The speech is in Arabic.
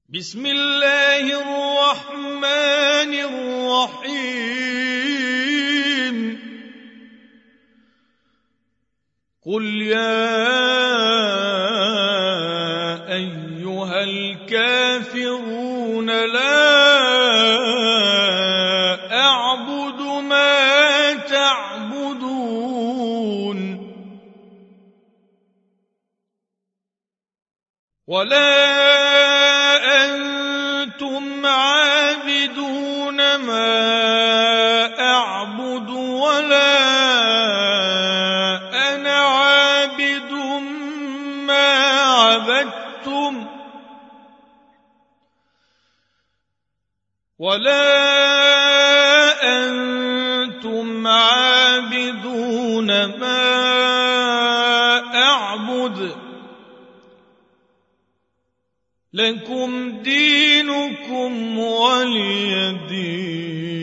بسم الله الرحمن الرحيم قل يا أيها الكافرون لا أعبد ما تعبدون ولا أنتم عابدون ما أعبد ولا أنا عابد ما عبدتم ولا أنتم عابدون ما أعبد لكم دينكم ولي دين.